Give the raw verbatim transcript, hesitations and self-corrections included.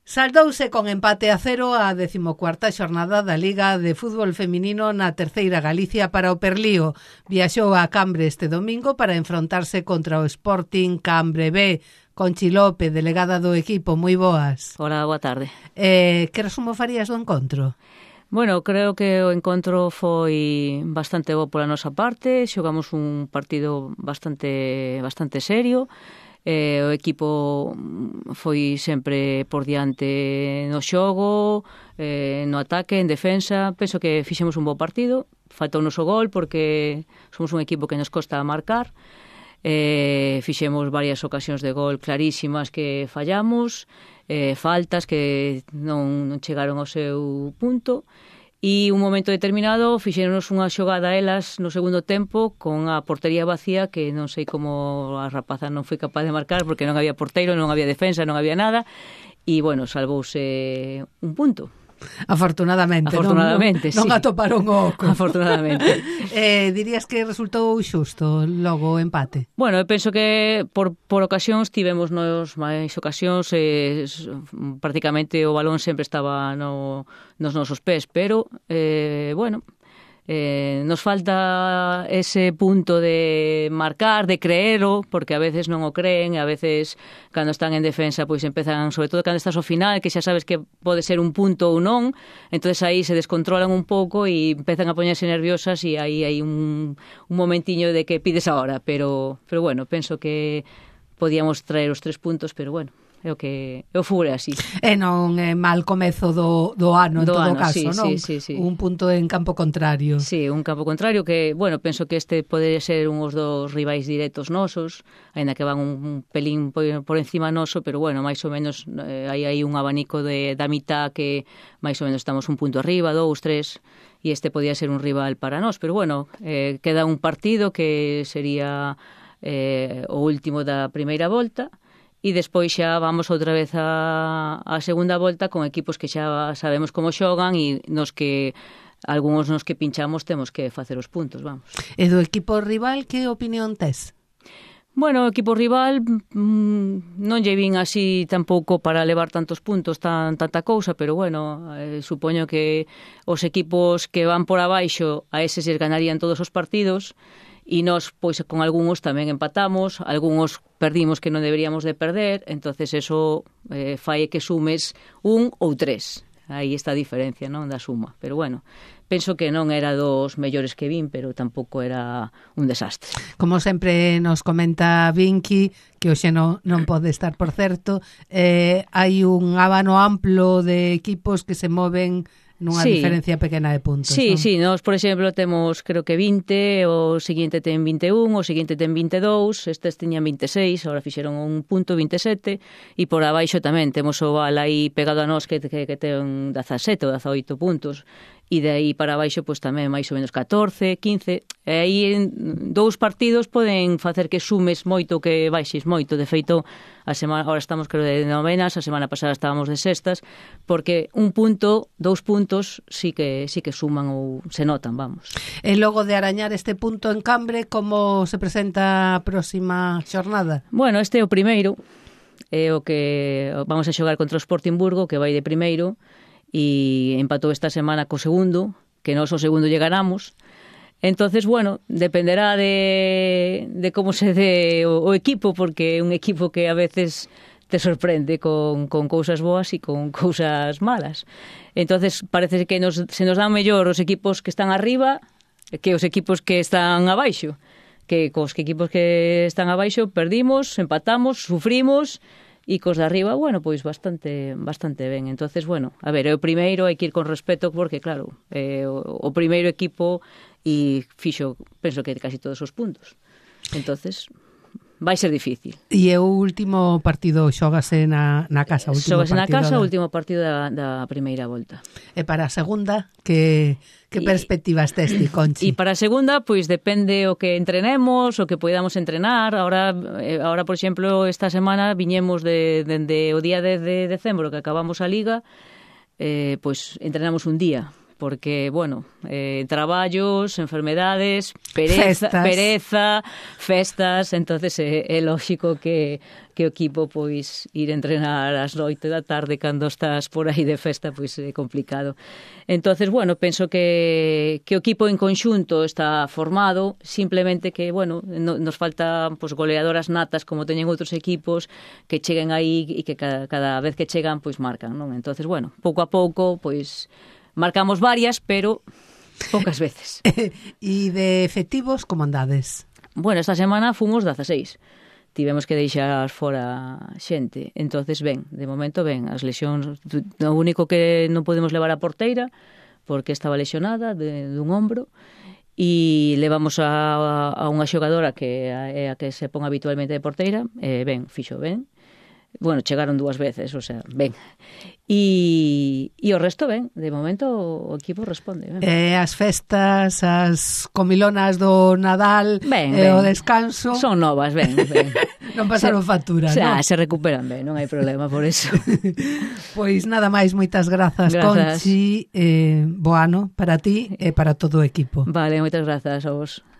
Saldouse con empate a cero a decimocuarta xornada da Liga de Fútbol Feminino na terceira Galicia para o Perlío. Viaxou a Cambre este domingo para enfrontarse contra o Sporting Cambre B. Conchi López, delegada do equipo, moi boas. Hola, boa tarde. Eh, que resumo farías do encontro? Bueno, creo que o encontro foi bastante bo pola nosa parte, xogamos un partido bastante bastante serio. Eh, o equipo foi sempre por diante no xogo, eh, no ataque, en defensa. Penso que fixemos un bo partido. Faltou o noso gol porque somos un equipo que nos costa marcar. Eh, fixemos varias ocasións de gol clarísimas que fallamos, eh, faltas que non, non chegaron ao seu punto. E un momento determinado fixéronos unha xogada a elas no segundo tempo con a portería vacía que non sei como a rapaza non foi capaz de marcar porque non había porteiro, non había defensa, non había nada e, bueno, salvouse un punto. Afortunadamente, Afortunadamente, non, non, sí. non atoparon o oco. Afortunadamente. eh, dirías que resultou xusto logo o empate? Bueno, eu penso que por, por ocasións tivemos nos máis ocasións eh, prácticamente o balón sempre estaba no, nos nosos pés, pero eh, bueno, eh, nos falta ese punto de marcar, de creero, porque a veces non o creen, e a veces cando están en defensa pois empezan, sobre todo cando estás ao final, que xa sabes que pode ser un punto ou non, entonces aí se descontrolan un pouco e empezan a poñerse nerviosas e aí hai un, un momentiño de que pides a hora, pero, pero bueno, penso que podíamos traer os tres puntos, pero bueno, é o que é o fútbol así. E non é mal comezo do, do ano, en do todo ano, caso, sí, non? Sí, sí, sí. Un punto en campo contrario. Sí, un campo contrario que, bueno, penso que este pode ser uns dos rivais directos nosos, aínda que van un, un pelín por, por encima noso, pero bueno, máis ou menos eh, hai aí un abanico de, da mitad que máis ou menos estamos un punto arriba, dous, tres, e este podía ser un rival para nós, pero bueno, eh, queda un partido que sería eh, o último da primeira volta, e despois xa vamos outra vez a, a segunda volta con equipos que xa sabemos como xogan e nos que algúns nos que pinchamos temos que facer os puntos, vamos. E do equipo rival, que opinión tes? Bueno, o equipo rival mmm, non lle vin así tampouco para levar tantos puntos, tan tanta cousa, pero bueno, eh, supoño que os equipos que van por abaixo a eses les ganarían todos os partidos. E nós, pois, con algúns tamén empatamos, algúns perdimos que non deberíamos de perder, entonces eso eh, fai que sumes un ou tres. Aí está a diferencia, non, da suma. Pero bueno, penso que non era dos mellores que vin, pero tampouco era un desastre. Como sempre nos comenta Vinky, que hoxe non, non pode estar, por certo, eh, hai un abano amplo de equipos que se moven nunha sí. diferencia pequena de puntos. Sí, non? sí, nós, por exemplo, temos creo que vinte, o seguinte ten vinte e un, o seguinte ten vinte e dous, estes teñan vinte e seis, agora fixeron un punto vinte e sete, e por abaixo tamén temos o Val aí pegado a nós que, que, que ten dezasete ou dezaoito puntos, e de aí para abaixo pois tamén máis ou menos catorce, quince, e aí en dous partidos poden facer que sumes moito, que baixes moito. De feito, a semana agora estamos creo de novenas, a semana pasada estábamos de sextas, porque un punto, dous puntos sí que sí que suman ou se notan, vamos. E logo de arañar este punto en Cambre, como se presenta a próxima xornada? Bueno, este é o primeiro, é o que vamos a xogar contra o Sportingburgo, que vai de primeiro, e empatou esta semana co segundo, que nós o segundo llegaramos. Entonces, bueno, dependerá de, de como se dé o, o equipo, porque é un equipo que a veces te sorprende con, con cousas boas e con cousas malas. Entonces, parece que nos, se nos dan mellor os equipos que están arriba que os equipos que están abaixo. Que cos que equipos que están abaixo perdimos, empatamos, sufrimos, e cos de arriba, bueno, pois bastante bastante ben. Entonces, bueno, a ver, é o primeiro, hai que ir con respeto porque, claro, é o, o primeiro equipo e fixo, penso que casi todos os puntos. Entonces, vai ser difícil. E o último partido xógase na, na casa, o último xógase na casa, da... o último partido da, da primeira volta. E para a segunda, que, que perspectivas tes ti, Conchi? E para a segunda, pois depende o que entrenemos, o que podamos entrenar. Ahora, ahora por exemplo, esta semana viñemos de, de, de o día dez de decembro que acabamos a Liga, eh, pois entrenamos un día, porque, bueno, eh, traballos, enfermedades, pereza, festas. pereza, festas, entonces é, é lógico que, que o equipo pois ir entrenar ás noite da tarde cando estás por aí de festa, pois é complicado. Entonces, bueno, penso que, que o equipo en conxunto está formado, simplemente que, bueno, no, nos faltan pois, goleadoras natas como teñen outros equipos que cheguen aí e que cada, cada vez que chegan, pois marcan, non? Entonces, bueno, pouco a pouco, pois marcamos varias, pero poucas veces. E de efectivos, como andades? Bueno, esta semana fomos dezaseis. Tivemos que deixar fora xente. Entonces, ben, de momento, ben, as lesións, o único que non podemos levar a porteira, porque estaba lesionada de, dun ombro, e levamos a, a unha xogadora que é a que se pon habitualmente de porteira, e ben, fixo ben. Bueno, chegaron dúas veces, o sea, ben. E, e o resto ben, de momento o equipo responde. Ben. Eh, as festas, as comilonas do Nadal, ben, eh, ben. o descanso... Son novas, ben, ben. Non pasaron se, factura, o sea, non? Se recuperan ben, non hai problema por eso. Pois nada máis, moitas grazas, grazas. Conchi, eh, bo ano para ti e para todo o equipo. Vale, moitas grazas a vos.